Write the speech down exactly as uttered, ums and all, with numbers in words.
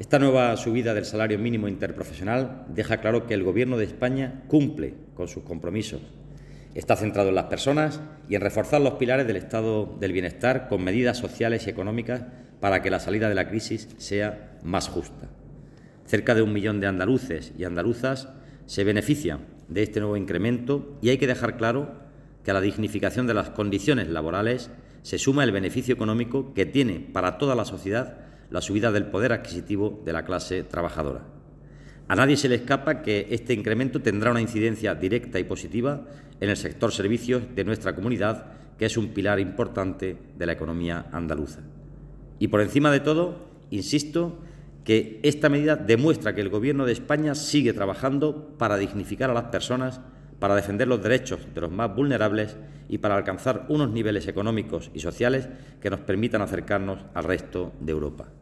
Esta nueva subida del salario mínimo interprofesional deja claro que el Gobierno de España cumple con sus compromisos. Está centrado en las personas y en reforzar los pilares del estado del bienestar con medidas sociales y económicas para que la salida de la crisis sea más justa. Cerca de un millón de andaluces y andaluzas se benefician de este nuevo incremento y hay que dejar claro que a la dignificación de las condiciones laborales se suma el beneficio económico que tiene para toda la sociedad la subida del poder adquisitivo de la clase trabajadora. A nadie se le escapa que este incremento tendrá una incidencia directa y positiva en el sector servicios de nuestra comunidad, que es un pilar importante de la economía andaluza. Y por encima de todo, insisto, que esta medida demuestra que el Gobierno de España sigue trabajando para dignificar a las personas, para defender los derechos de los más vulnerables y para alcanzar unos niveles económicos y sociales que nos permitan acercarnos al resto de Europa.